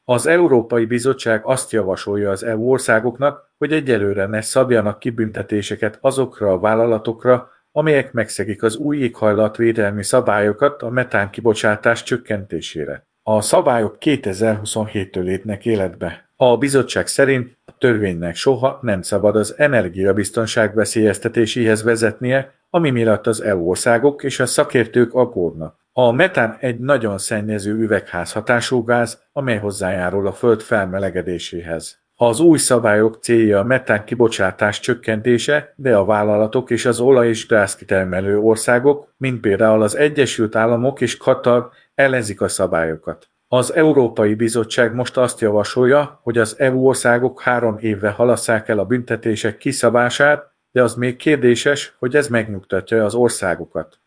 Az Európai Bizottság azt javasolja az EU országoknak, hogy egyelőre ne szabjanak ki büntetéseket azokra a vállalatokra, amelyek megszegik az új éghajlatvédelmi szabályokat a metán kibocsátás csökkentésére. A szabályok 2027-től lépnek életbe. A bizottság szerint a törvénynek soha nem szabad az energiabiztonság veszélyeztetéséhez vezetnie, ami miatt az EU országok és a szakértők aggódnak. A metán egy nagyon szennyező üvegházhatású gáz, amely hozzájárul a föld felmelegedéséhez. Az új szabályok célja a metán kibocsátás csökkentése, de a vállalatok és az olaj- és gázkitermelő országok, mint például az Egyesült Államok és Katar ellenzik a szabályokat. Az Európai Bizottság most azt javasolja, hogy az EU országok 3 évre halasszák el a büntetések kiszabását, de az még kérdéses, hogy ez megnyugtatja az országokat.